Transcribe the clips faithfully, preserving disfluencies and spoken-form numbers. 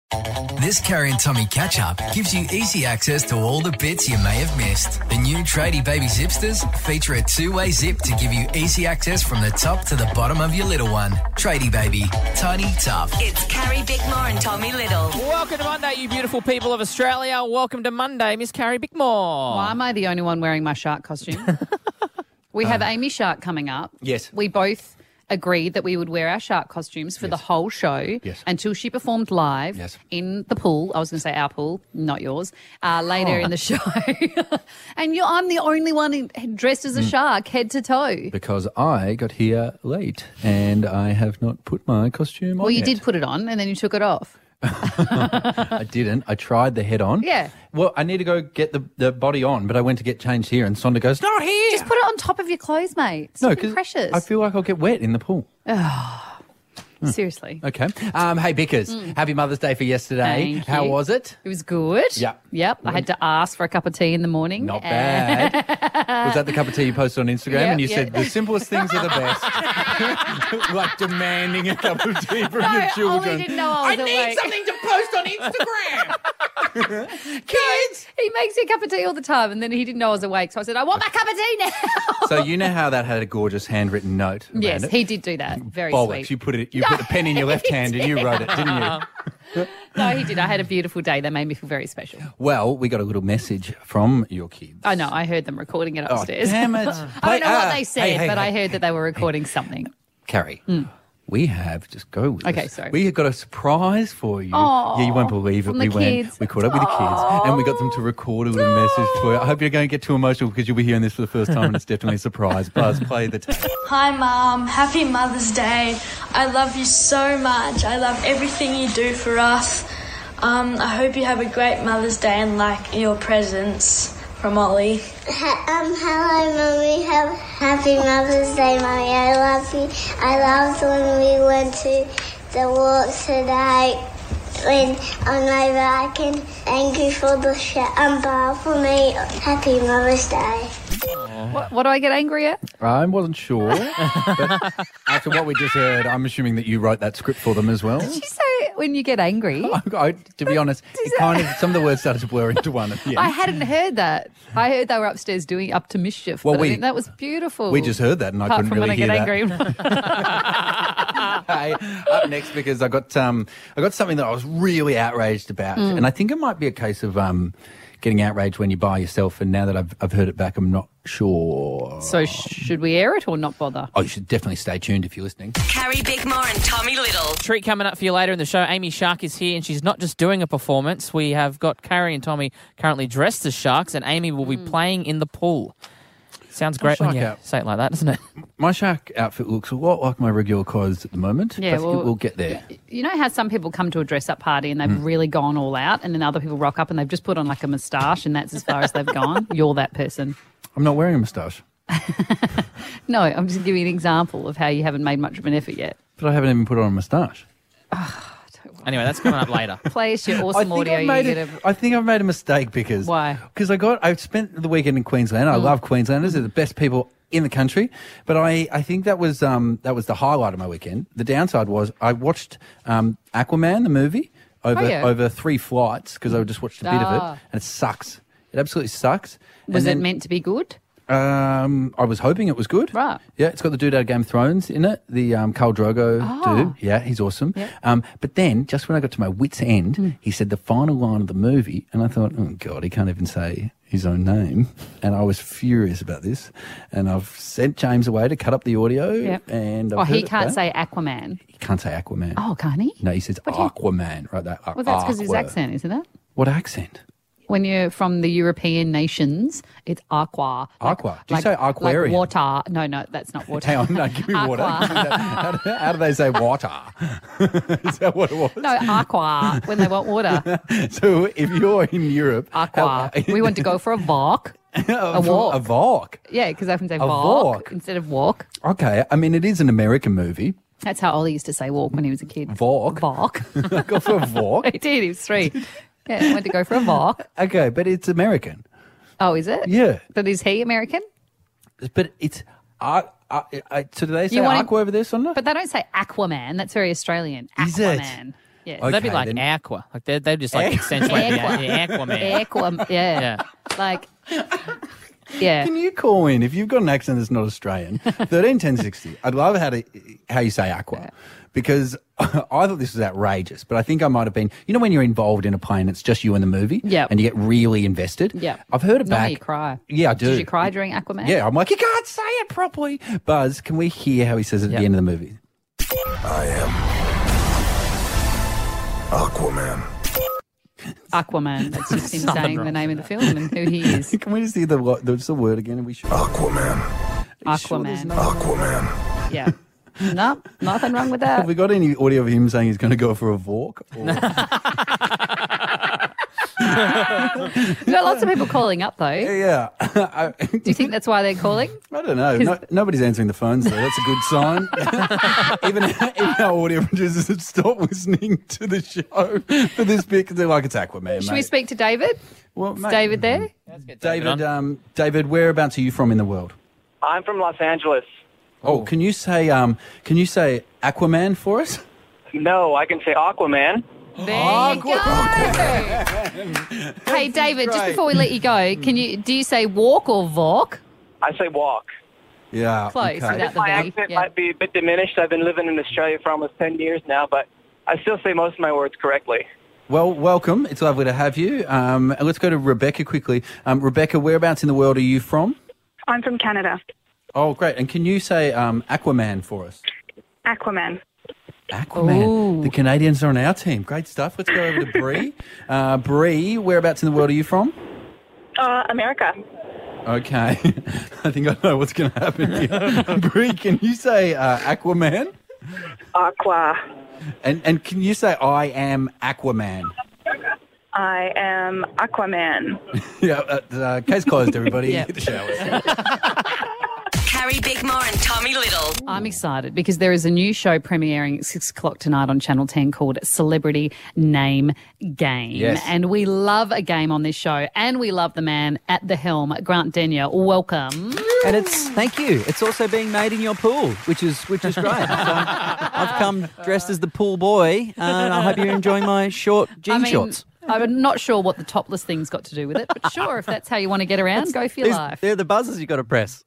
This Carrie and Tommy catch-up gives you easy access to all the bits you may have missed. The new Tradie Baby Zipsters feature a two-way zip to give you easy access from the top to the bottom of your little one. Tradie Baby. Tiny, tough. It's Carrie Bickmore and Tommy Little. Welcome to Monday, you beautiful people of Australia. Welcome to Monday, Miss Carrie Bickmore. Why am I the only one wearing my shark costume? We have uh, Amy Shark coming up. Yes. We both agreed that we would wear our shark costumes for yes. the whole show yes. until she performed live yes. in the pool. I was going to say our pool, not yours, uh, later oh. in the show. And you, I'm the only one in, dressed as a mm. shark, head to toe. Because I got here late and I have not put my costume well, on you yet. did put it on and then you took it off. I didn't. I tried the head on. Yeah. Well, I need to go get the, the body on, but I went to get changed here and Sonda goes, not here. Just put it on top of your clothes, mate. It's no, because precious. I feel like I'll get wet in the pool. Oh, seriously. Okay. Um, hey, Bickers, mm. happy Mother's Day for yesterday. Thank How you. was it? It was good. Yep. Yep. I had to ask for a cup of tea in the morning. Not bad. Was that the cup of tea you posted on Instagram? Yep, and you yep. said the simplest things are the best. Like demanding a cup of tea from no, your children. Ollie didn't know I was I awake. need something to post on Instagram. Kids. He makes me a cup of tea all the time and then he didn't know I was awake. So I said, I want my cup of tea now. So you know how that had a gorgeous handwritten note around Yes, it? he did do that. Very Bollocks. sweet. You put it. You put the pen in your left hand and you wrote it, didn't you? No, he did. I had a beautiful day. That made me feel very special. Well, we got a little message from your kids. I know. I heard them recording it upstairs. Oh, damn it. I don't know uh, what they said, hey, hey, but hey. I heard that they were recording something. Carrie, mm. we have, just go with Okay, us. sorry. We have got a surprise for you. Aww, yeah, you won't believe it. from We the went, kids. we caught up with the kids and we got them to record a little message for you. I hope you're going to get too emotional because you'll be hearing this for the first time and it's definitely a surprise. Buzz, play the tape. Hi, Mum. Happy Mother's Day. I love you so much. I love everything you do for us. Um, I hope you have a great Mother's Day and like your presents. From Ollie. Um, hello, Mummy. Have happy Mother's Day, Mummy. I love you. I loved when we went to the walk today when on my back, and thank you for the shit and bar for me. Happy Mother's Day. What, what do I get angry at? I wasn't sure. But after what we just heard, I'm assuming that you wrote that script for them as well. Did you say when you get angry? I, I, to be honest, it kind of some of the words started to blur into one at the end. I hadn't heard that. I heard they were upstairs doing up to mischief. Well, but we, I think that was beautiful. We just heard that, and I Apart couldn't from really when hear I get that. angry. Hey, up next, because I got um, I got something that I was really outraged about, Mm. and I think it might be a case of um, getting outraged when you buy yourself. And now that I've I've heard it back, I'm not sure. So should we air it or not bother? Oh, you should definitely stay tuned if you're listening. Carrie Bickmore and Tommy Little. Treat coming up for you later in the show. Amy Shark is here and she's not just doing a performance. We have got Carrie and Tommy currently dressed as sharks and Amy will be mm. playing in the pool. Sounds great when you out. say it like that, doesn't it? My shark outfit looks a lot like my regular clothes at the moment. Yeah, well, we'll get there. You know how some people come to a dress-up party and they've mm. really gone all out, and then other people rock up and they've just put on like a moustache and that's as far as they've gone? You're that person. I'm not wearing a moustache. No, I'm just giving you an example of how you haven't made much of an effort yet. But I haven't even put on a moustache. Anyway, that's coming up later. Play us your awesome I think audio. I've made you a, get a... I think I've made a mistake because Why? Because I got I spent the weekend in Queensland. I Mm. love Queenslanders; they're the best people in the country. But I, I think that was um that was the highlight of my weekend. The downside was I watched um Aquaman the movie over Oh, yeah. over three flights because I just watched a bit of it, Ah. and it sucks. It absolutely sucks. Was And it then, meant to be good? Um, I was hoping it was good. Right. Yeah, it's got the dude out of Game of Thrones in it, the um, Khal Drogo Oh. dude. Yeah, he's awesome. Yep. Um, but then, just when I got to my wit's end, Mm. he said the final line of the movie, and I thought, oh, God, he can't even say his own name. And I was furious about this. And I've sent James away to cut up the audio. Yep. And I've Oh, he heard it can't back. say Aquaman. He can't say Aquaman. Oh, can't he? No, he says What do you- Aquaman. Right, that, Well, that's because his Aqua. accent, isn't it? What accent? When you're from the European nations, it's aqua. Like- Aqua. Do you like- say aquarium? Like water. No, no, that's not water. Hang on, no, give me water. Aqua. Give me that. How, do, how do they say water? Is that what it was? No, aqua, when they want water. So if you're in Europe... Aqua. We want to go for a walk. a walk. A walk. Yeah, because they often say A walk, walk. instead of walk. Okay, I mean, it is an American movie. That's how Ollie used to say walk when he was a kid. Walk. Walk. Go for a walk. He did, he was three. Yeah, I went to go for a walk. Okay, but it's American. Oh, is it? Yeah. But is he American? But it's... Uh, uh, uh, so do they say You want aqua him- over there, Sonda? But they don't say Aquaman. That's very Australian. Is it? Aquaman. Yes. Okay, That'd be like then- Aqua. Like they they just like accentuate the Aqua. yeah, Aquaman. Aqua, yeah. Yeah. Like, yeah. Can you call in if you've got an accent that's not Australian? Thirteen ten sixty. I'd love how to how you say aqua, because I thought this was outrageous. But I think I might have been. You know, when you're involved in a plane, it's just you and the movie. Yeah. And you get really invested. Yeah. I've heard it Normally back. you cry. Yeah, I do. Did you cry during Aquaman? Yeah, I'm like, you can't say it properly. Buzz, can we hear how he says it at Yeah. the end of the movie? I am Aquaman. Aquaman. That's just him Something saying wrong the name of the film and who he is. Can we just hear the wo- the, just the word again? Are we sure? Aquaman. Are you sure there's Aquaman. no- Aquaman. Yeah. No, nothing wrong with Have that. we got any audio of him saying he's going to go for a walk? Or... We've got lots of people calling up, though. yeah. I, Do you think that's why they're calling? I don't know. No, nobody's answering the phones there. That's a good sign. even, even our audio producers have stopped listening to the show for this bit because they're like, it's Aquaman, Should mate. we speak to David? Well, Is mate, David there? David, um, David, whereabouts are you from in the world? I'm from Los Angeles. Oh, can you say um, can you say Aquaman for us? No, I can say Aquaman. There you go. Hey, David, just great. before we let you go, can you do you say walk or walk? I say walk. Yeah, Close, okay. without the My V. accent Yeah. might be a bit diminished. I've been living in Australia for almost ten years now, but I still say most of my words correctly. Well, welcome. It's lovely to have you. Um, and let's go to Rebecca quickly. Um, Rebecca, whereabouts in the world are you from? I'm from Canada. Oh, great. And can you say um, Aquaman for us? Aquaman. Aquaman. Ooh. The Canadians are on our team. Great stuff. Let's go over to Bree. Uh, Bree, whereabouts in the world are you from? Uh, America. Okay. I think I know what's going to happen here. Bree, can you say uh, Aquaman? Aqua. And and can you say I am Aquaman? I am Aquaman. yeah, uh, uh, case closed, everybody. Yeah. Hit the shower. Carrie Bickmore and Tommy Little. I'm excited because there is a new show premiering at six o'clock tonight on Channel ten called Celebrity Name Game. Yes. And we love a game on this show, and we love the man at the helm, Grant Denyer. Welcome. And it's thank you. It's also being made in your pool, which is which is great. So I've come dressed as the pool boy, and I hope you're enjoying my short jean I mean, shorts. I'm not sure what the topless thing's got to do with it, but sure, if that's how you want to get around, go for your These- life. They're the buzzers you got to press.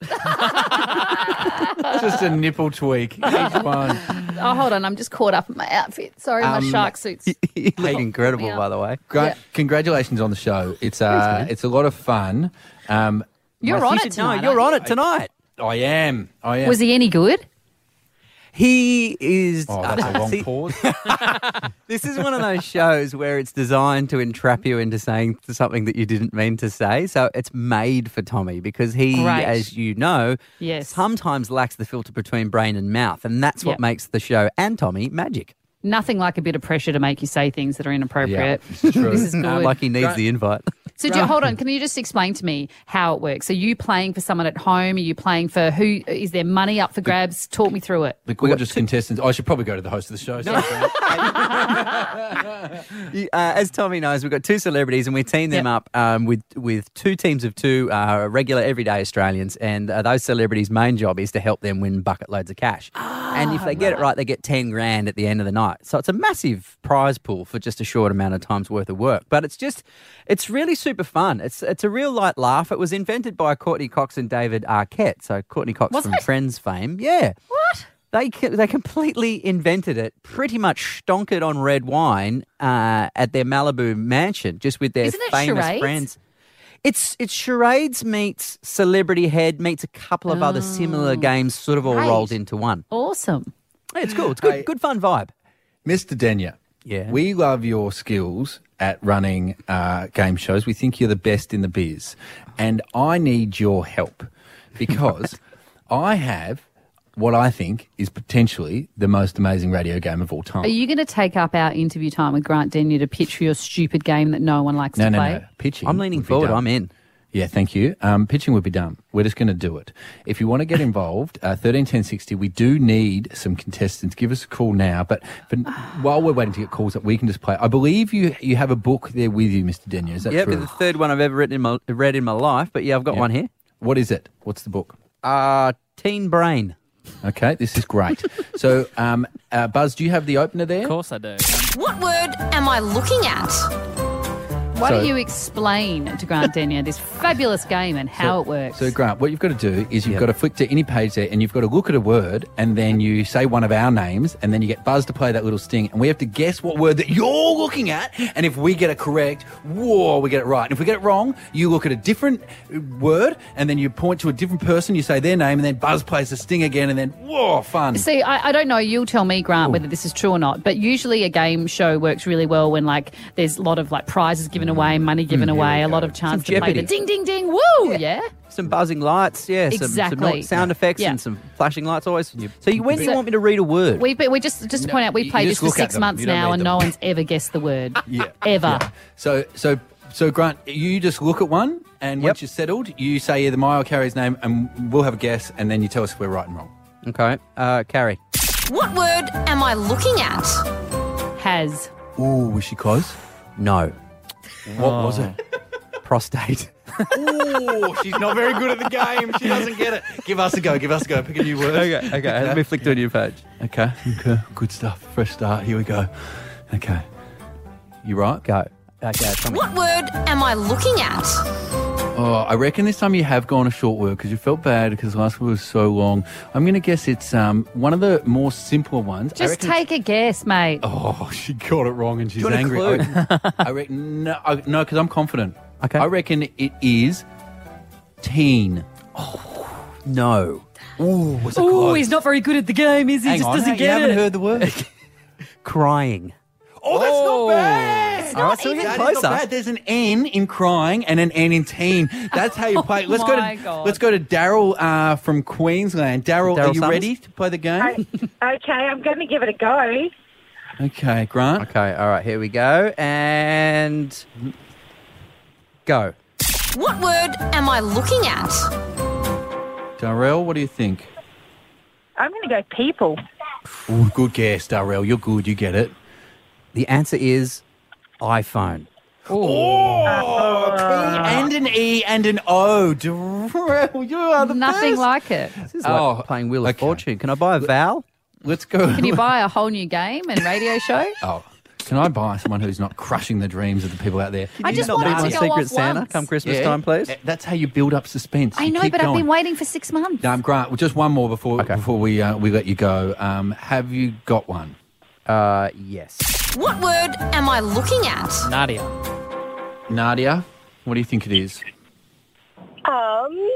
Just a nipple tweak. Each one. Oh, hold on, I'm just caught up in my outfit. Sorry, my Um, shark suit's. You look incredible, Yeah. by the way. Great. Yeah. Congratulations on the show. It's uh, it's a lot of fun. Um, You're my- on You it should tonight. know you're aren't on it tonight. I am. I am. Was he any good? He is. Oh, that's a long See, pause. This is one of those shows where it's designed to entrap you into saying something that you didn't mean to say. So it's made for Tommy because he, Great. as you know, Yes. sometimes lacks the filter between brain and mouth. And that's what Yep. makes the show and Tommy magic. Nothing like a bit of pressure to make you say things that are inappropriate. Yeah, this is true. This is good. Uh, like he needs the invite. So do, hold on, can you just explain to me how it works? Are you playing for someone at home? Are you playing for who? Is there money up for grabs? Talk me through it. The gorgeous contestants. I should probably go to the host of the show. so- You- uh, as Tommy knows, we've got two celebrities and we team them Yep. up um, with with two teams of two uh, regular everyday Australians, and uh, those celebrities' main job is to help them win bucket loads of cash. and if they get it right, they get ten grand at the end of the night. So it's a massive prize pool for just a short amount of time's worth of work. But it's just, it's really super fun. It's it's a real light laugh. It was invented by Courtney Cox and David Arquette. So Courtney Cox Was from it? Friends fame, yeah. What? They co- they completely invented it, pretty much stonk it on red wine uh, at their Malibu mansion, just with their Isn't it famous charades? friends. It's it's charades meets Celebrity Head meets a couple of other similar games, sort of all Right. rolled into one. Awesome. Yeah, it's cool. It's good. Hey. Good fun vibe. Mister Denyer, Yeah. we love your skills at running uh, game shows. We think you're the best in the biz. And I need your help because I have what I think is potentially the most amazing radio game of all time. Are you going to take up our interview time with Grant Denyer to pitch for your stupid game that no one likes no, to no, play? no. Pitching. I'm leaning would be forward. dumb. I'm in. Yeah, thank you. Um, pitching would be dumb. We're just going to do it. If you want to get involved, uh, thirteen ten sixty, we do need some contestants. Give us a call now. But, but while we're waiting to get calls up, we can just play. I believe you you have a book there with you, Mister Denyer. Is that Yeah, true? the third one I've ever written in my, read in my life. But yeah, I've got Yeah. one here. What is it? What's the book? Uh, Teen Brain. Okay, this is great. So, um, uh, Buzz, do you have the opener there? Of course I do. What word am I looking at? Why So- don't you explain to Grant Denyer this fabulous game and how So- it works? So, Grant, what you've got to do is you've got to flick to any page there and you've got to look at a word and then you say one of our names and then you get Buzz to play that little sting and we have to guess what word that you're looking at, and if we get it correct, whoa, we get it right. And if we get it wrong, you look at a different word and then you point to a different person, you say their name, and then Buzz plays the sting again, and then, whoa, fun. See, I, I don't know. You'll tell me, Grant, whether this is true or not. But usually a game show works really well when, like, there's a lot of like prizes given away, money given Mm, away, here a we lot go. of chance Some to play the Jeopardy. ding, ding, ding, woo, yeah. Some buzzing lights, yeah. Some, Exactly. some sound effects Yeah. and some flashing lights always. So you, when do you So- want me to read a word? We, we just just to point out, we've you played this just for look at six them. months You don't now, read and them. no one's ever guessed the word. Yeah. Ever. Yeah. So, so, so, Grant, you just look at one, and Yep. once you're settled, you say either my or Carrie's name, and we'll have a guess, and then you tell us if we're right and wrong. Okay. Uh, Carrie. What word am I looking at? Has. Ooh, was she close? No. What was it? Prostate. Ooh, she's not very good at the game. She doesn't get it. Give us a go. Give us a go. Pick a new word. Okay, okay. Let me flick to a new page. Okay. Okay. Good stuff. Fresh start. Here we go. Okay. You right? Go. Okay, tell me. What word am I looking at? Oh, I reckon this time you have gone a short word because you felt bad because last word was so long. I'm going to guess it's um one of the more simpler ones. I Just reckon take a guess, mate. Oh, she got it wrong and she's Do you want a angry. clue? I, I reckon no, I, no, because I'm confident. Okay. I reckon it is teen. No. Ooh, was it Oh, close? he's not very good at the game, is he? Hang Just on, doesn't you get haven't it. heard the word. Crying. Oh, that's not bad. All right, so we're getting That is not closer. bad. There's an N in crying and an N in teen. That's how you play. Let's go my to God. let's go to Daryl uh, from Queensland. Daryl, Daryl are you Summers? ready to play the game? Okay, I'm going to give it a go. Okay, Grant. Okay, all right, here we go. And go. What word am I looking at? Darrell, what do you think? I'm going to go people. Ooh, good guess, Darrell. You're good. You get it. The answer is iPhone. Oh, P and an E and an O. Darrell, you are the Nothing best. like it. This is Oh, like playing Wheel of okay. Fortune. Can I buy a vowel? Let's go. Can you buy a whole new game and radio show? Oh, can I buy someone who's not crushing the dreams of the people out there? I just Not want be it my to go Secret off Santa once. come Christmas Yeah. time, please. Uh, That's how you build up suspense. I You know, keep but I've going. been waiting for six months. Um, Grant, well, just one more before Okay. before we uh, we let you go. Um, have you got one? Uh, yes. What word am I looking at? Nadia. Nadia, what do you think it is? Um,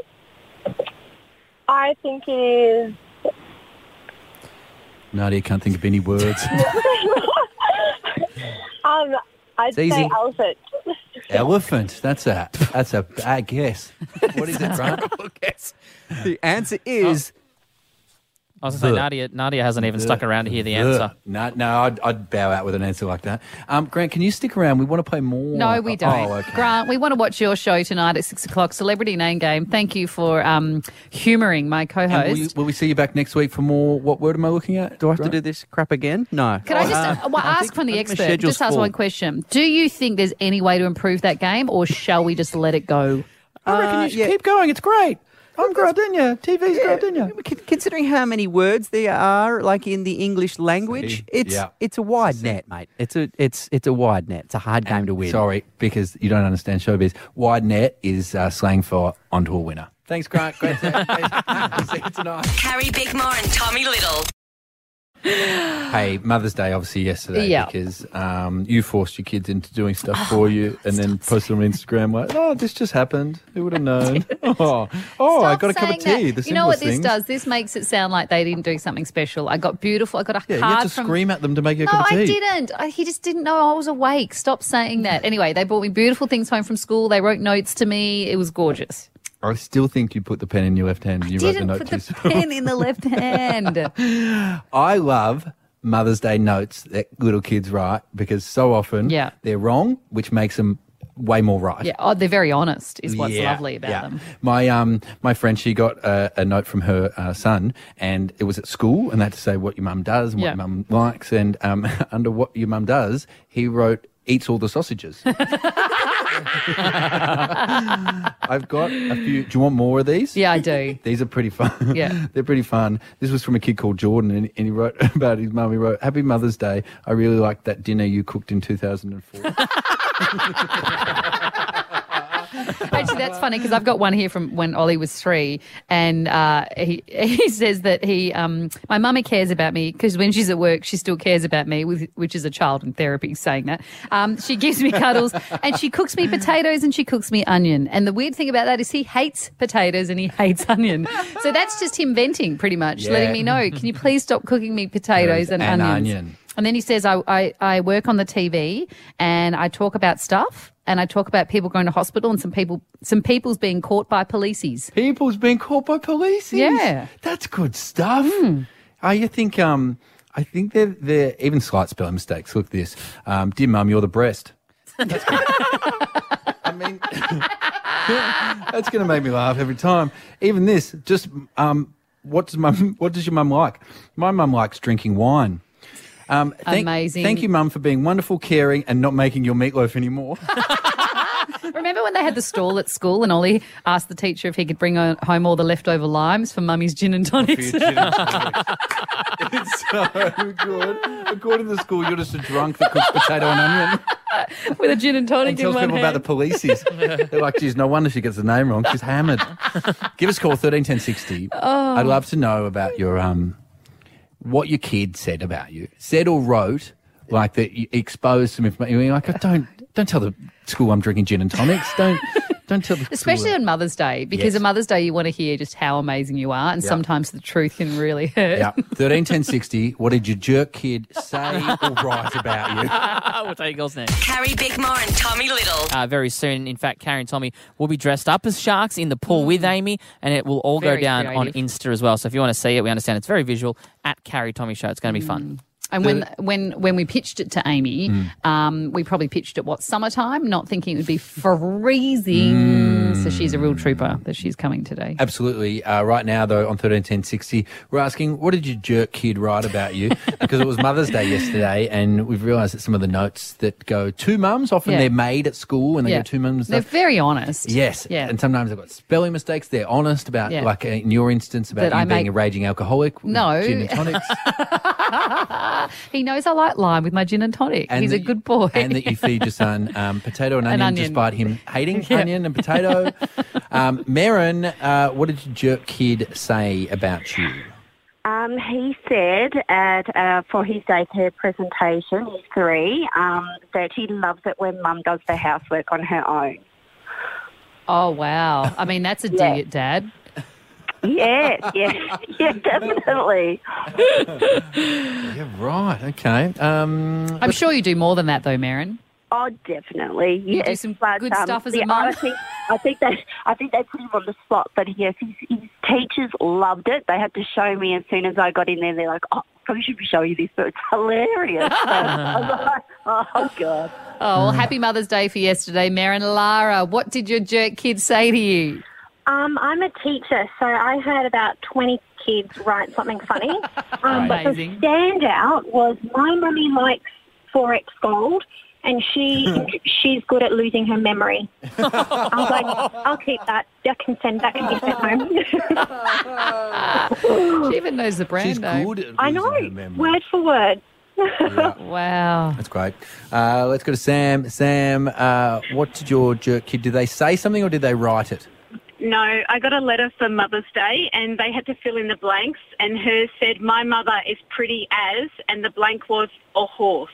I think it is. Nadia can't think of any words. Um, I'd It's say easy. elephant. Elephant. That's a that's a bad guess. What is it, Grant? Guess. The answer is I was going to say, The- Nadia, Nadia hasn't even stuck around to hear the answer. No, no, I'd, I'd bow out with an answer like that. Um, Grant, can you stick around? We want to play more. No, we don't. Oh, okay. Grant, we want to watch your show tonight at six o'clock, Celebrity Name Game. Thank you for um, humouring my And co-host. will, you, will we see you back next week for more? What word am I looking at? do I have to do this crap again? No. Can I just Uh, uh, well, I ask think- from the I think my expert? schedule's Just ask full. one question. Do you think there's any way to improve that game, or shall we just let it go? I reckon Uh, you should yeah. keep going. It's great. I'm Grant Denyer. T V's Grant Denyer. Con- Considering how many words there are, like in the English language, See? it's Yeah. it's a wide net, mate. It's a it's it's a wide net. It's a hard game to win. Sorry, because you don't understand showbiz. Wide net is uh, slang for onto a winner. Thanks, Grant. Great to see you tonight. Carrie Bickmore and Tommy Little. Hey, Mother's Day, obviously, yesterday, Yeah. because um, you forced your kids into doing stuff for you and then posted on Instagram like, oh, this just happened. Who would have known? Oh, oh I Stop got a cup of saying tea. that. The You know what simplest this things. does? This makes it sound like they didn't do something special. I got beautiful. I got a Yeah, you card had to from. scream at them to make you a No, cup of tea. I didn't. I, he just didn't know I was awake. Stop saying that. Anyway, they brought me beautiful things home from school. They wrote notes to me. It was gorgeous. I still think you put the pen in your left hand and you wrote the Didn't note put to the yourself. pen in the left hand. I love Mother's Day notes that little kids write because so often Yeah. they're wrong, which makes them way more right. Yeah, oh, they're very honest. Is what's Yeah, lovely about yeah. them. My um my friend, she got a, a note from her uh, son, and it was at school, and they had to say what your mum does and Yeah. what your mum likes, and um under what your mum does, he wrote eats all the sausages. I've got a few. Do you want more of these? Yeah, I do. These are pretty fun. Yeah. They're pretty fun. This was from a kid called Jordan, and, and he wrote about his mum. He wrote, "Happy Mother's Day. I really liked that dinner you cooked in two thousand four." Actually, that's funny because I've got one here from when Ollie was three, and uh, he he says that he um, my mummy cares about me because when she's at work, she still cares about me, with, which is a child in therapy saying that. Um, she gives me cuddles and she cooks me potatoes and she cooks me onion. And the weird thing about that is he hates potatoes and he hates onion. So that's just him venting, pretty much, Yeah. letting me know, can you please stop cooking me potatoes and, And onions? onion. And then he says, I, I, I work on the T V and I talk about stuff and I talk about people going to hospital and some people, some people's being caught by policies. People's being caught by police. Yeah. That's good stuff. Mm. Oh, you think, um, I think they're, they're even slight spelling mistakes. Look at this. Um, Dear Mum, you're the breast. That's good. I mean, that's going to make me laugh every time. Even this, just, um, what does mum, what does your mum like? My mum likes drinking wine. Um, thank, Amazing. Thank you, Mum, for being wonderful, caring, and not making your meatloaf anymore. Remember when they had the stall at school and Ollie asked the teacher if he could bring o- home all the leftover limes for Mummy's gin and tonics? For your gin and tonics. It's so good. According to the school, you're just a drunk that cooks potato and onion. With a gin and tonic And in tells one people hand. about the policies. They're like, geez, no wonder she gets the name wrong. She's hammered. Give us a call, thirteen ten sixty. Oh. I'd love to know about your um, what your kid said about you. Said or wrote, like that you exposed some information. You're like, don't, don't tell the school I'm drinking gin and tonics. Don't, don't tell the Especially school. on Mother's Day, because Yes. on Mother's Day you want to hear just how amazing you are, and Yeah. sometimes the truth can really hurt. Yeah, thirteen ten sixty. What did your jerk kid say or write about you? We'll tell you girls next. Carrie Bickmore and Tommy Little. Uh, very soon, in fact, Carrie and Tommy will be dressed up as sharks in the pool with Amy, and it will all Very go down creative. on Insta as well. So if you want to see it, we understand it's very visual, at Carrie Tommy Show. It's going to be fun. And when when when we pitched it to Amy, um, we probably pitched it, what, summertime, not thinking it would be freezing. So she's a real trooper that she's coming today. Absolutely. Uh, right now, though, on thirteen ten sixty, we're asking, what did your jerk kid write about you? Because it was Mother's Day yesterday, and we've realised that some of the notes that go to mums, often Yeah. they're made at school, and they Yeah. go to mums. They're very honest. Yes. Yeah. And sometimes they've got spelling mistakes. They're honest about, Yeah. like in your instance, about That you I being make- a raging alcoholic. with No. Gin and tonics. He knows I like lime with my gin and tonic. And He's that a good boy. And that you feed your son um, potato and An onion, onion. despite him hating Yeah. onion and potato. um, Maren, uh, what did your jerk kid say about you? Um, he said at uh, for his daycare presentation, he's three, um, that he loves it when Mum does the housework on her own. Oh, wow. I mean, that's a dig Yeah. at Dad. Yes, yes, yeah, definitely. Yeah, right. Okay. Um, I'm sure you do more than that, though, Maren. Oh, definitely. You Yes, do some but, good um, stuff as a yeah, mum. I think I think they I think they put him on the spot, but yes, his, his teachers loved it. They had to show me as soon as I got in there. They're like, "Oh, probably should be showing you this, but it's hilarious." So I was like, "Oh God." Oh, well, happy Mother's Day for yesterday, Maren. Lara, what did your jerk kid say to you? Um, I'm a teacher, so I had about twenty kids write something funny. Um, but the Amazing. standout was my mummy likes four X Gold, and she she's good at losing her memory. I was like, I'll keep that. That can send. That can be sent home. She even knows the brand, she's though. good at I losing know, her memory. word for word. Yeah. Wow. That's great. Uh, let's go to Sam. Sam, uh, what did your jerk kid, did they say something or did they write it? No, I got a letter for Mother's Day and they had to fill in the blanks, and hers said, "My mother is pretty as," and the blank was a horse.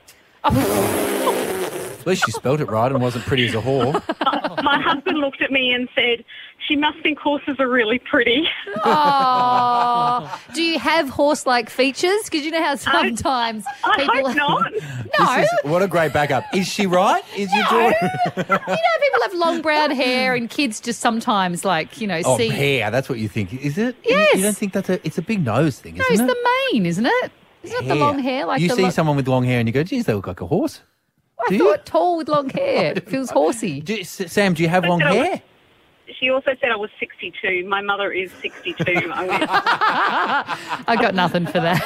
At least she spelled it right and wasn't pretty as a whore. My husband looked at me and said, "She must think horses are really pretty." Oh, do you have horse-like features? Because you know how sometimes I people hope not. No, This is, what a great backup. Is she right? Is your daughter? you know people have long brown hair, and kids just sometimes like you know Oh, see. hair. That's what you think. Is it? Yes. You don't think that's a, it's a big nose thing, No, isn't it's it? the mane, isn't it? Isn't it the long hair? Like you the see lo- someone with long hair and you go, geez, they look like a horse. I do thought you? tall with long hair. It feels horsey. Do you- S- Sam, do you have long hair? she also said I was sixty-two. My mother is sixty-two. I mean, I got nothing for that.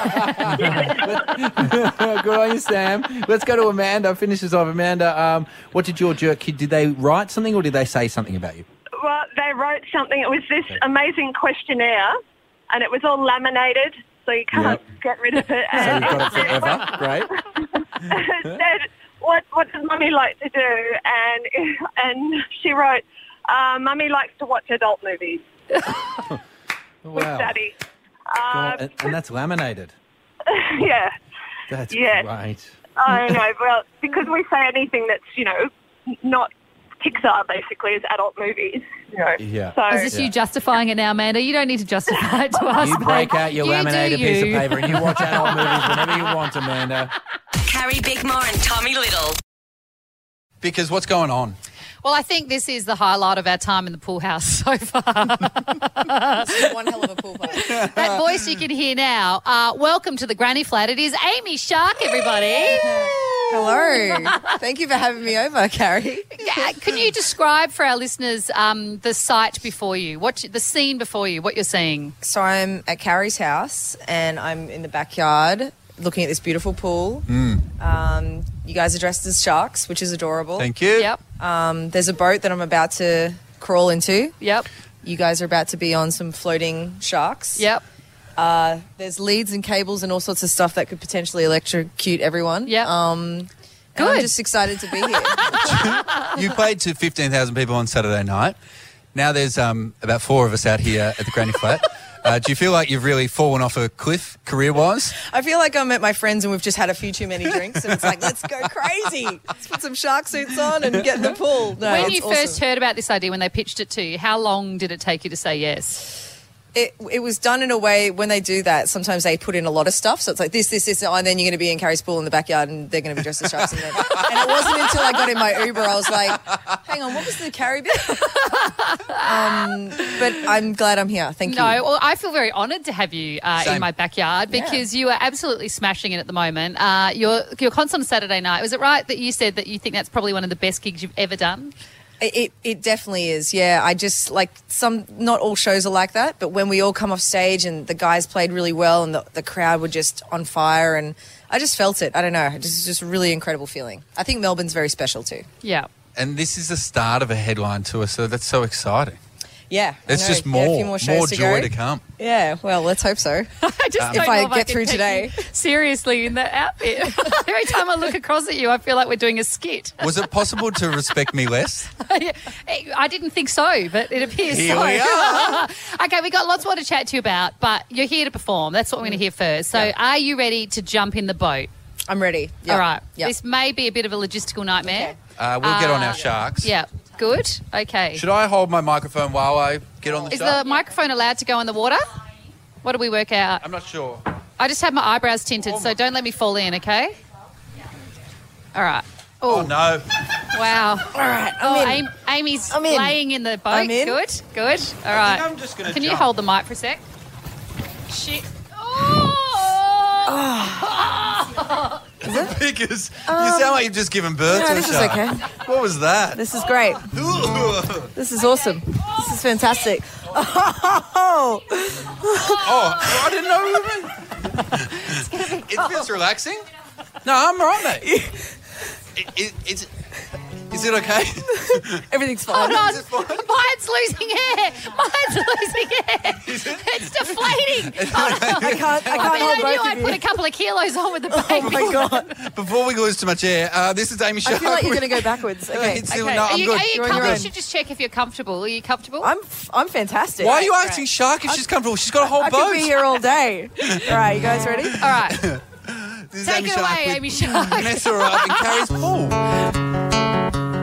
Good on you, Sam. Let's go to Amanda. Finish this off. Amanda, um, what did your jerk kid, did they write something or did they say something about you? well, they wrote something. It was this amazing questionnaire, and it was all laminated, so you can't Yep. get rid of it. So And you've got it forever. Great. it said, what, what does Mummy like to do? And, and she wrote, uh, Mummy likes to watch adult movies with Wow. Daddy. God, Uh, and, and that's laminated. yeah. That's Yeah. great. I know. Well, because we say anything that's, you know, not Pixar, basically, is adult movies. You know. Yeah. So, Is this you justifying it now, Amanda? You don't need to justify it to us. You break babe. out your You do laminated piece of you. paper and you watch adult movies whenever you want, Amanda. Carrie Bickmore and Tommy Little. Because what's going on? Well, I think this is the highlight of our time in the pool house so far. One hell of a pool party. That voice you can hear now. Uh, welcome to the Granny Flat. It is Amy Shark, everybody. Hello. Thank you for having me over, Carrie. Yeah, can you describe for our listeners um, the site before you, what you- the scene before you, what you're seeing? So I'm at Carrie's house and I'm in the backyard looking at this beautiful pool. Um, you guys are dressed as sharks, which is adorable. Thank you. Yep. Um, there's a boat that I'm about to crawl into. Yep. You guys are about to be on some floating sharks. Yep. Uh, there's leads and cables and all sorts of stuff that could potentially electrocute everyone. Yep. Um, and Good. I'm just excited to be here. You played to fifteen thousand people on Saturday night. Now there's um, about four of us out here at the Granny Flat. Uh, do you feel like you've really fallen off a cliff career-wise? I feel like I'm at my friends and we've just had a few too many drinks and it's like, let's go crazy. Let's put some shark suits on and get in the pool. No, when it's you awesome. first heard about this idea, when they pitched it to you, how long did it take you to say yes? It, it was done in a way, when they do that, sometimes they put in a lot of stuff. So it's like this, this, this, oh, and then you're going to be in Carrie's pool in the backyard and they're going to be dressed as sharks. And, then, and it wasn't until I got in my Uber, I was like, hang on, what was the Carrie bit? um, but I'm glad I'm here. Thank No, you. well, I feel very honoured to have you uh, in Same. my backyard Yeah. because you are absolutely smashing it at the moment. Uh, your your concert on Saturday night, was it right that you said that you think that's probably one of the best gigs you've ever done? It, it it definitely is, yeah. I just, like, some, not all shows are like that, but when we all come off stage and the guys played really well and the, the crowd were just on fire and I just felt it. I don't know. It's just, just a really incredible feeling. I think Melbourne's very special too. Yeah. And this is the start of a headline tour, so that's so exciting. Yeah. I It's know. just Yeah, more, a few more, shows more to joy go. to come. Yeah, well, let's hope so. I just Um, don't if know I if get can through take today. you seriously in that outfit. Every time I look across at you, I feel like we're doing a skit. Was it possible to respect me less? I didn't think so, but it appears Here so. we are. Okay, we've got lots more to chat to you about, but you're here to perform. That's what we're going to hear first. So are you ready to jump in the boat? I'm ready. Yep. All right. Yep. This may be a bit of a logistical nightmare. Uh, we'll get on Uh, our sharks. Yeah. Good. Okay. Should I hold my microphone while I get on the Is shark? the microphone allowed to go in the water? What do we work out? I'm not sure. I just have my eyebrows tinted, so don't let me fall in, okay? All right. Oh, no. Wow. All right, I'm oh, in. Am- Amy's I'm in. laying in the boat. I'm in. Good. Good. All right. I'm just gonna Can you jump. hold the mic for a sec? Shit. Oh! Because you sound like you've just given birth no, to a this is shark. okay. What was that? This is great. This is awesome. This is fantastic. Oh, Oh, I didn't know. we were- It feels relaxing. No, I'm right, mate. It, it, it's, is it okay? everything's Hold fine. on. Mine's losing hair. Mine's losing hair. It's deflating. Hold on. I can't, I I can't mean, hold I knew both I'd of put you. a couple of kilos on with the baby. Oh my God. Before we lose too much air, uh, this is Amy I Shark. feel like you're going to go backwards. Okay. It's- Okay. No, are I'm you, good. are you You're on your comfortable? own. You should just check if you're comfortable. Are you comfortable? I'm, f- I'm fantastic. Why are you asking Shark if she's comfortable? She's got a whole I boat. could be here all day. All right, you guys ready? All right. This is Take Amy it Shark away, with Amy Shark. Mess her up in Carrie's pool.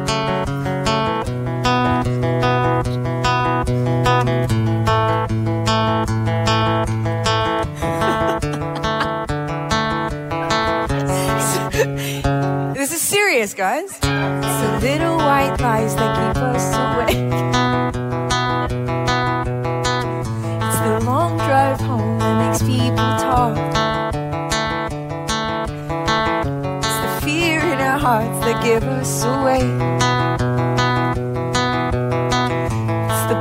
This is serious, guys. It's the little white lies that keep us awake. It's the long drive home that makes people talk. It's the fear in our hearts that give us away. It's the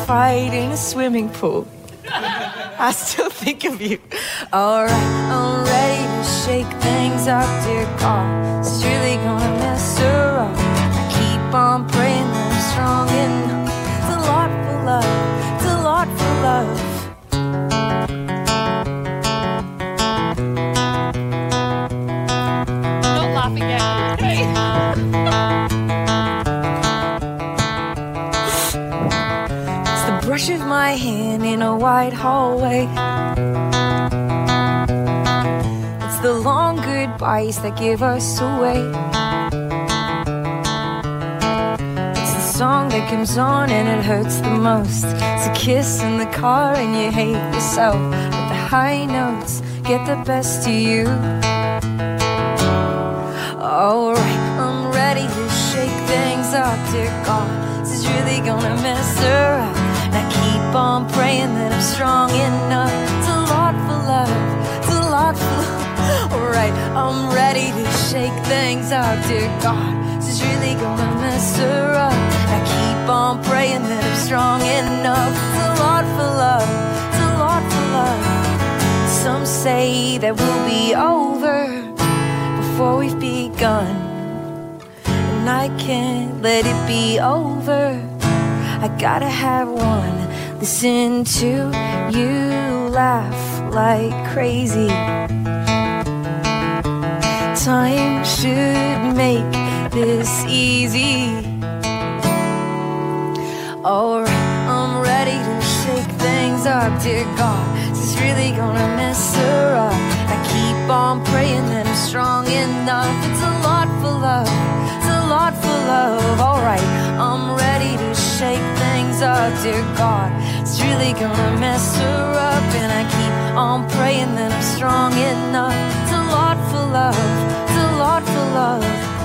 fight in a swimming pool. I still think of you. Alright, I'm ready to shake things up, dear God. It's really gonna mess her up. I keep on praying that I'm strong enough. It's a lot for love, it's a lot for love. Not laughing at you. It's the brush of my hand in a wide hallway. It's the long goodbyes that give us away. It's the song that comes on and it hurts the most. It's a kiss in the car and you hate yourself, but the high notes get the best of you. Alright, I'm ready to shake things up, dear God. This is really gonna mess her up. And I keep on praying that I'm strong enough. It's a lot for love, it's a lot for love. Alright, I'm ready to shake things up, dear God. This is really gonna mess her up. And I keep on praying that I'm strong enough. It's a lot for love, it's a lot for love. Some say that we'll be over before we've begun, and I can't let it be over. I gotta have one. Listen to you laugh like crazy. Time should make this easy. Alright, I'm ready to shake things up, dear God. This is really gonna mess her up. I keep on praying that I'm strong enough. It's a lot for love, it's a lot for love. Alright, I'm ready to shake things up, dear God. It's really gonna mess her up. And I keep on praying that I'm strong enough. It's a lot for love, it's a lot for love.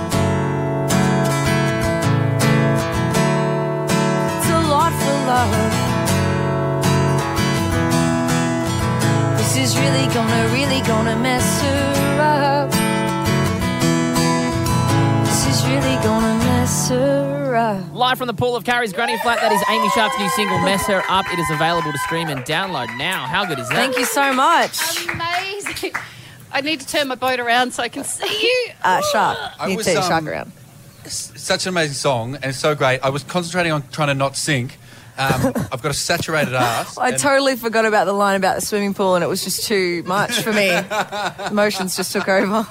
It's a lot for love. This is really gonna, really gonna mess her up. This is really gonna mess her up. Live from the pool of Carrie's Granny Flat, that is Amy Sharp's new single, Mess Her Up. It is available to stream and download now. How good is that? Thank you so much. Amazing. I need to turn my boat around so I can see you. Uh, shark. I You was, turn your shark um, around. S- Such an amazing song, and it's so great. I was concentrating on trying to not sink. Um, I've got a saturated ass. I and- totally forgot about the line about the swimming pool, and it was just too much for me. Emotions just took over.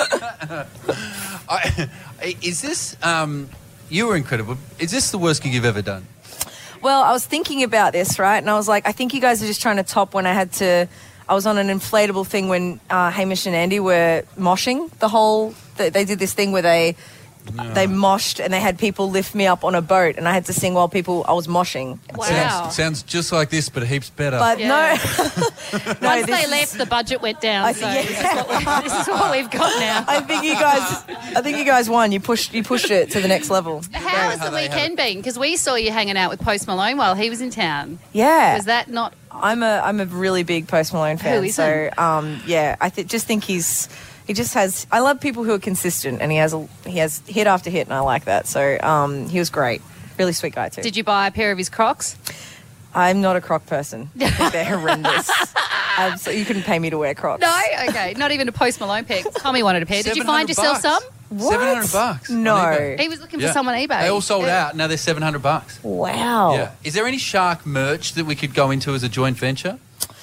I, is this, um, you were incredible. Is this the worst gig you've ever done? Well, I was thinking about this, right? And I was like, I think you guys are just trying to top when I had to... I was on an inflatable thing when uh, Hamish and Andy were moshing the whole... They, they did this thing where they... No. They moshed and they had people lift me up on a boat, and I had to sing while people I was moshing. Wow. Sounds, sounds just like this, but heaps better. But Yeah. no, no, Once this they is- left, the budget went down. I so think- this, yeah. is what we, this is what we've got now. I think you guys, I think you guys won. You pushed, you pushed it to the next level. How has the weekend been? Because we saw you hanging out with Post Malone while he was in town. Yeah, Was that not... I'm a, I'm a really big Post Malone fan. Who isn't? So, um, yeah, I th- just think he's, he just has. I love people who are consistent, and he has, a, he has hit after hit, and I like that. So, um, he was great. Really sweet guy too. Did you buy a pair of his Crocs? I'm not a Croc person. I think they're horrendous. Absolutely, you couldn't pay me to wear Crocs. No? Okay. Not even a Post Malone pair. Tommy wanted a pair. Did you find seven hundred yourself bucks. some? What? seven hundred bucks. on No. eBay. He was looking Yeah. for some on eBay. They all sold Yeah. out. Now they're seven hundred bucks. Wow. Yeah. Is there any shark merch that we could go into as a joint venture?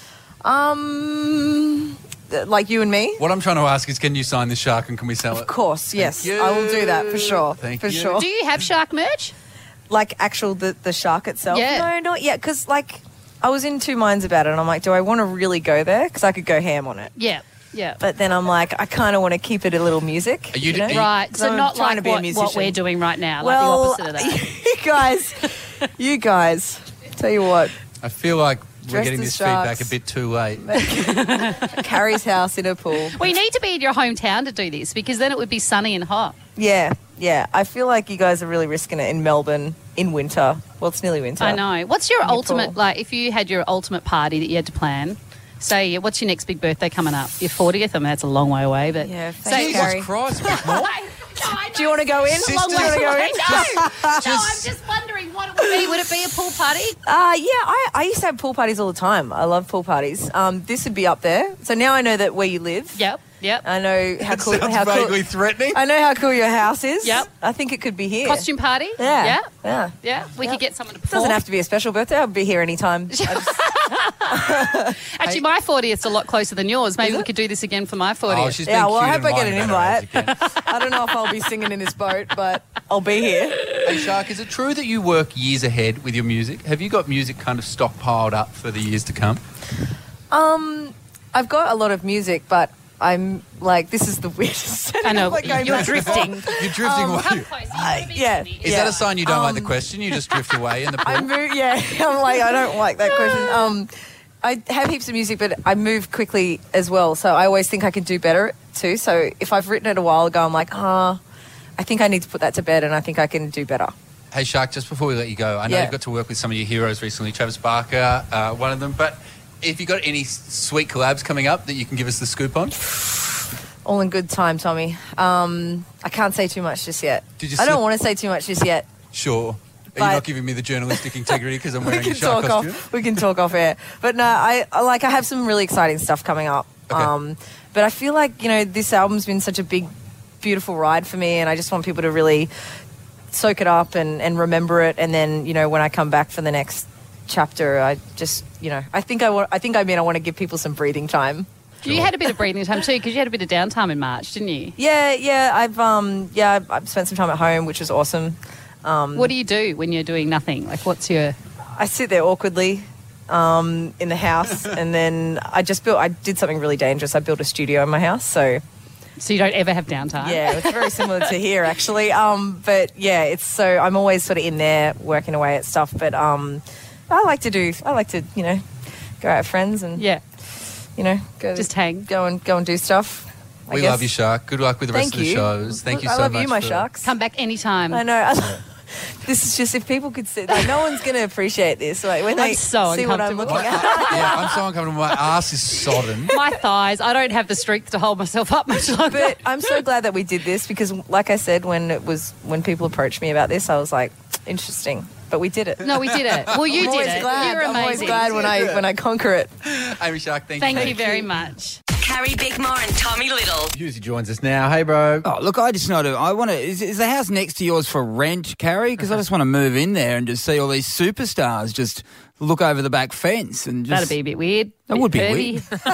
Um, th- like you and me. What I'm trying to ask is, can you sign this shark and can we sell it? Of course, yes. you. I will do that for sure. Thank for you. sure. Do you have shark merch? Like actual the, the shark itself? Yeah. No, not yet. Because like I was in two minds about it, and I'm like, do I want to really go there? Because I could go ham on it. Yeah. Yeah. But then I'm like, I kind of want to keep it a little music. Are you- know? are you- Right. 'Cause So I'm not trying like to be a what, what musician. we're doing right now, Well, like the opposite of that. you guys, you guys, tell you what, I feel like we're Dressed getting as this feedback sharks. a bit too late. Carrie's house in a pool. We need to be in your hometown to do this because then it would be sunny and hot. Yeah, yeah. I feel like you guys are really risking it in Melbourne in winter. Well, it's nearly winter. I know. What's your In your ultimate, pool. like, if you had your ultimate party that you had to plan? Say, what's your next big birthday coming up? Your fortieth? I mean, that's a long way away, but... Yeah, so, thanks, Carrie. Jesus Christ, a bit more. Do you want to go in? It's a long Do you way want to go away. in? No, no, I'm Just- just wondering what Hey, would it be a pool party? Uh, yeah, I, I used to have pool parties all the time. I love pool parties. Um, this would be up there. So now I know that where you live. Yep, yep. I know how cool. Sounds how vaguely cool, threatening. I know how cool your house is. Yep. I think it could be here. Costume party? Yeah. Yeah. Yeah. Yeah. We Yep. could get someone to It perform. doesn't have to be a special birthday. I'll be here anytime. I just- Actually, my fortieth's a lot closer than yours. Maybe we could do this again for my fortieth. Oh, she's yeah, been well, I cute hope I and get an lying about invite. her again. I don't know if I'll be singing in this boat, but I'll be here. Hey, Shark, is it true that you work years ahead with your music? Have you got music kind of stockpiled up for the years to come? Um, I've got a lot of music, but I'm like, this is the weirdest. I know, Like going you're back- drifting. You're drifting Um, away. Come close. Uh, yeah. Is that a sign you don't like the question? You just drift away in the pool? I move, yeah, I'm like, I don't like that question. Um, I have heaps of music, but I move quickly as well. So I always think I can do better too. So if I've written it a while ago, I'm like, ah, oh, I think I need to put that to bed and I think I can do better. Hey, Shark, just before we let you go, I know Yeah. you've got to work with some of your heroes recently, Travis Barker, uh, one of them, but if you've got any s- sweet collabs coming up that you can give us the scoop on? All in good time, Tommy. Um, I can't say too much just yet. Did you I don't slip- want to say too much just yet. Sure. Are But- you not giving me the journalistic integrity because I'm We wearing can a shark talk costume? off. We can talk off air. But no, I, I like. I have some really exciting stuff coming up. Okay. Um, but I feel like you know this album's been such a big, beautiful ride for me, and I just want people to really soak it up and, and remember it. And then you know when I come back for the next chapter, I just you know I think I want. I think I mean I want to give people some breathing time. You had a bit of breathing time too, because you had a bit of downtime in March, didn't you? Yeah, yeah. I've um yeah I've, I've spent some time at home, which was awesome. Um, What do you do when you're doing nothing? Like, what's your... I sit there awkwardly um, in the house, and then I just built. I did something really dangerous. I built a studio in my house, so So you don't ever have downtime? yeah, it's very similar to here actually. Um, but yeah, it's so I'm always sort of in there working away at stuff. But um, I like to do. I like to you know go out with friends and Yeah. you know go Just hang. go and go and do stuff. I We guess. love you, Shark. Good luck with the rest Thank of the you. shows. Thank you I so love much. you, my for- sharks. Come back anytime. I know. This is just if people could see. Like, no one's going to appreciate this. Like when I'm they so see what I'm uncomfortable. looking at. Yeah, I'm so uncomfortable. My ass is sodden. My thighs, I don't have the strength to hold myself up much longer. But I'm so glad that we did this because, like I said, when it was when people approached me about this, I was like, interesting. But we did it. No, we did it. Well, you I'm did always it. Glad. You're I'm always amazing. glad when I when I conquer it. Amy Shark, thank, Thank you. you very much. Carrie Bickmore and Tommy Little. Husey joins us now. Hey, bro. Oh, look, I just know to. I want to. Is, is the house next to yours for rent, Carrie? Because I just want to move in there and just see all these superstars just look over the back fence and just. That'd be a bit weird. That bit would be pervy. weird.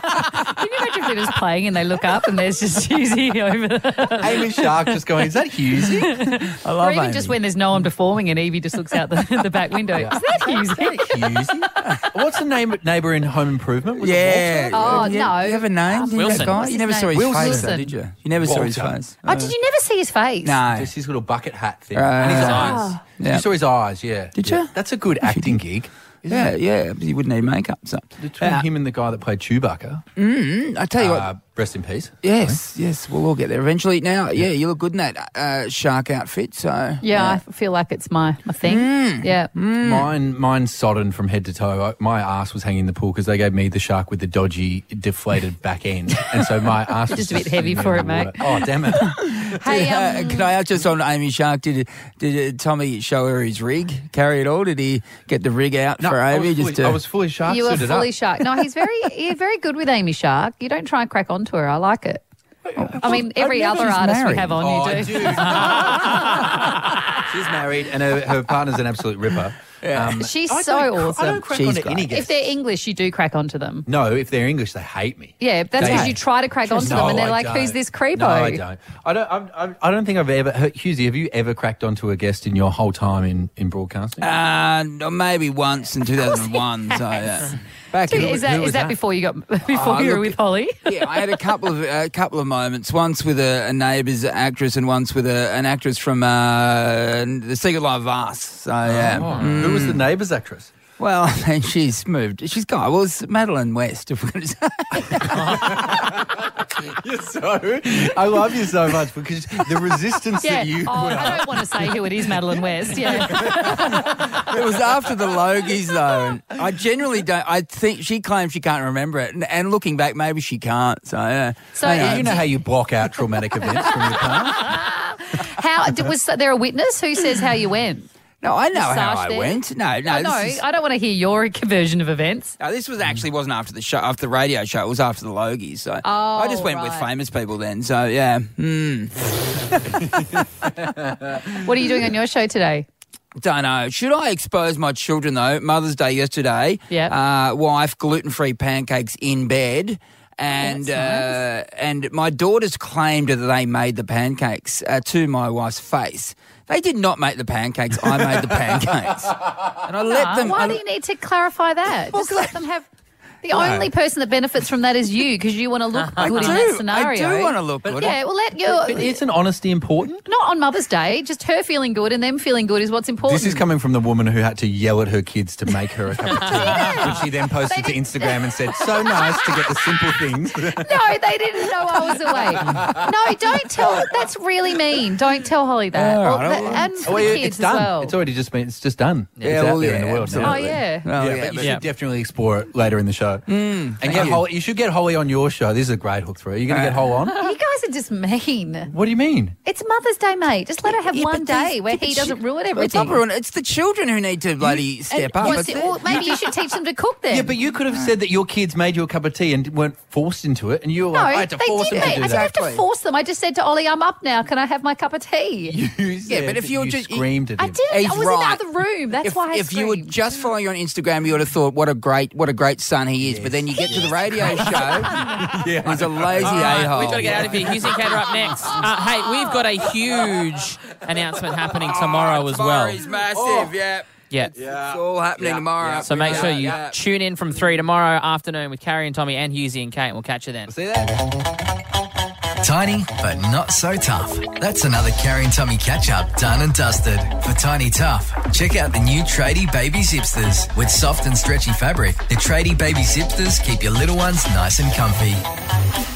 Can you imagine if they're just playing and they look up and there's just Husey over there? Amy Shark just going, is that Husey? I love Or even Amy. just when there's no one performing and Evie just looks out the, the back window. Is that Husey? Husey? What's the name neighbour in Home Improvement? Was it Yeah. Oh, you, no. You have a name? Did Wilson. That guy? What's You his never name? saw his Wilson. face, though, did you? You never saw his Walter. face. Oh, did you never see his face? No. Just his little bucket hat thing. Uh, and his Oh. eyes. Yeah. You saw his eyes, yeah. Did Yeah. you? That's a good acting gig. isn't Yeah, it? yeah. He wouldn't need makeup. So. Between Uh, him and the guy that played Chewbacca. Mm, I tell you uh, what. Rest in peace. Yes, yes. We'll all get there eventually. Now, yeah, you look good in that uh, shark outfit. So Yeah, I feel like it's my, my thing. Mm. Yeah. Mine, mine's sodden from head to toe. I, my ass was hanging in the pool because they gave me the shark with the dodgy, deflated back end, and so my ass was Just a bit sitting heavy there for in the it, water. mate. Oh, damn it! Hey, Did, uh, um, can I ask just on Amy Shark? Did did uh, Tommy show her his rig? Carry it all? Did he get the rig out No, for I Amy? was, fully, just to, I was fully shark You were suited fully up. shark. No, he's very you're very good with Amy Shark. You don't try and crack onto her. I like it. I mean, every I've other never- she's artist we married. have on, Oh, you I do. do. She's married, and her, her partner's an absolute ripper. Um, She's I so don't cr- awesome. I don't crack She's onto great. any If guests. they're English, you do crack onto them. No, if they're English, they hate me. Yeah, that's They- because you try to crack onto them, No, and they're I like, don't. "Who's this creepo?" No, I don't. I don't. I'm, I'm, I don't think I've ever. Husey, have you ever cracked onto a guest in your whole time in in broadcasting? uh, no, maybe once in two thousand one. So yeah. Back So in, is that who is was that, that? before you got before Oh, you were look, with Holly? yeah, I had a couple of a couple of moments. Once with a, a Neighbours actress, and once with a, an actress from uh, The Secret Life of Us. So yeah. Oh, Who was the Neighbours actress? Well, I mean, she's moved. She's gone. Well, it's Madeline West, if we're going to say. You're so. I love you so much because the resistance Yeah. that you Oh, put I up. don't want to say who it is, Madeline West. Yeah. It was after the Logies, though. And I generally don't. I think she claims she can't remember it. And, and looking back, maybe she can't. So, yeah. So, Hang uh, on. You know how you block out traumatic events from your past? How did- was there a witness who says how you went? No, I know how Sash I there? went. No, no. I know. This is, I don't want to hear your version of events. no, this was actually wasn't after the show, after the radio show. It was after the Logies. So Oh, I just went with right. famous people then. So yeah. Hmm. What are you doing on your show today? Don't know. Should I expose my children though? Mother's Day yesterday. Yeah. Uh, wife gluten-free pancakes in bed. And That's uh, and my daughters claimed that they made the pancakes uh, to my wife's face. They did not make the pancakes. I made the pancakes. And I let them. Why I- do you need to clarify that? Just let them have. The only person that benefits from that is you because you want to look I good in do. that scenario. I do want to look good. Yeah, well, let your. But isn't honesty important? Not on Mother's Day. Just her feeling good and them feeling good is what's important. This is coming from the woman who had to yell at her kids to make her a cup of tea, which she then posted to Instagram and said, so nice to get the simple things. No, they didn't know I was away. No, don't tell. That's really mean. Don't tell Holly that. All Or right, that- well, and for well, the yeah, kids it's done. as well. It's already just been, it's just done. Yeah, it's well, out there yeah, in the world now. Oh, yeah. Oh, yeah, yeah, but you but- should definitely explore it later in the show. Mm, and get you. Holly, you should get Holly on your show. This is a great hook through. Are you going to get Holly on? You guys are just mean. What do you mean? It's Mother's Day, mate. Just let her have Yeah, one but these- day where yeah, but he she- doesn't ruin It's everything. not ruin. It's the children who need to bloody step And up. what's It's it- or maybe you should teach them to cook then. Yeah, but you could have said that your kids made you a cup of tea and weren't forced into it, and you were No, like, I had to they force did them it. to do I didn't that. have to force them. I just said to Ollie, I'm up now. Can I have my cup of tea? You Yeah, said but if that you're you just- screamed at I him. didn't. He's I was right. in the other room. That's if, why I if you were screamed. just following you on Instagram, you would have thought, "What a great, what a great son he is." But then you get to the radio show, Yeah. he's a lazy All right, a-hole. we've got to get out of here. Houston Cater up next. Uh, hey, we've got a huge announcement happening tomorrow as well. Tomorrow's massive, yeah. Yeah. It's all happening tomorrow. So make sure you Yeah. tune in from three tomorrow afternoon with Carrie and Tommy and Husey and Kate. We'll catch you then. See that? Tiny, but not so tough. That's another Carrie and Tommy catch-up done and dusted. For Tiny Tough, check out the new Tradie Baby Zipsters. With soft and stretchy fabric, the Tradie Baby Zipsters keep your little ones nice and comfy.